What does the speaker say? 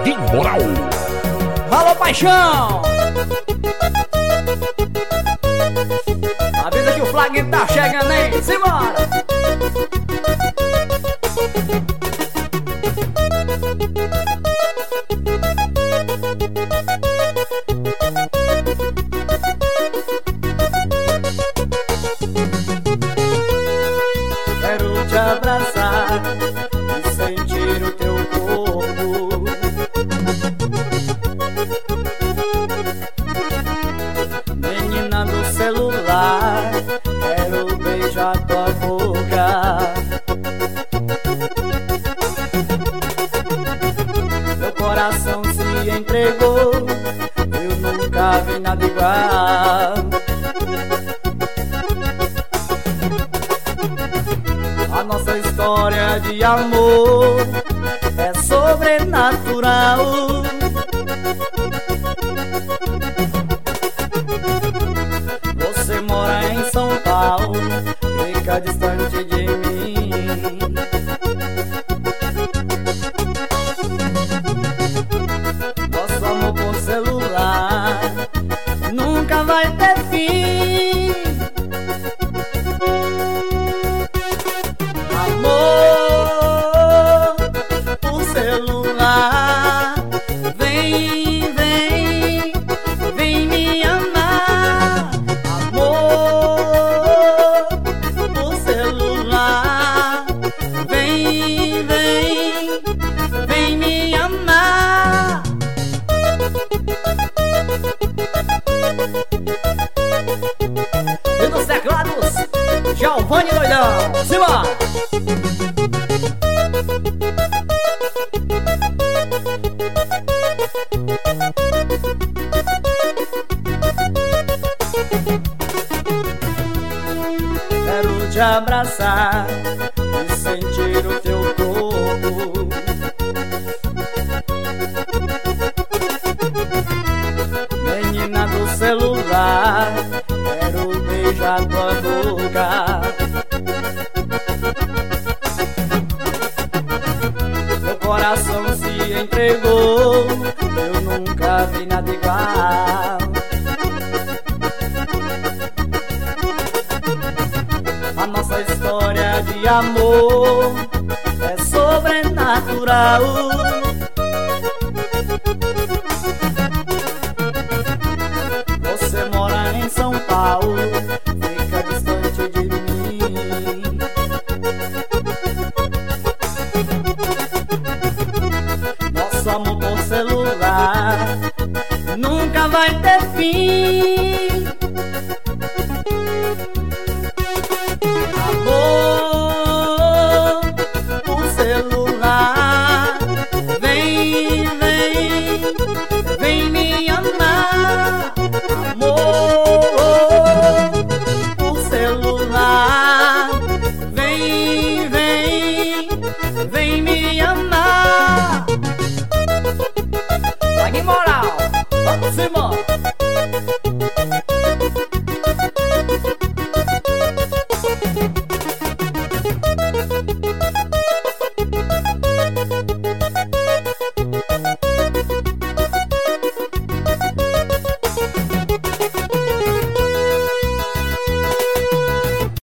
Moral. Alô, paixão! Avisa que o flaguinho tá chegando aí, simbora! Quero te abraçar e sentir o teu corpo. Menina do celular, quero beijar tua boca. Meu coração se entregou, eu nunca vi nada igual. A nossa história de amor é sobrenatural. Você mora em São Paulo, fica distante de mim. Nosso amor por celular nunca vai ter fim. Amor por celular, vem, vem, vem me amar. Amor por celular, vem, vem, vem me amar. E nos teclados, Giovanni Doidão, simbora! Quero te abraçar e sentir o teu corpo. Menina do celular, quero beijar tua boca. Meu coração se entregou, eu nunca vi nada igual. A nossa história de amor é sobrenatural. Você mora em São Paulo, fica distante de mim. Nosso amor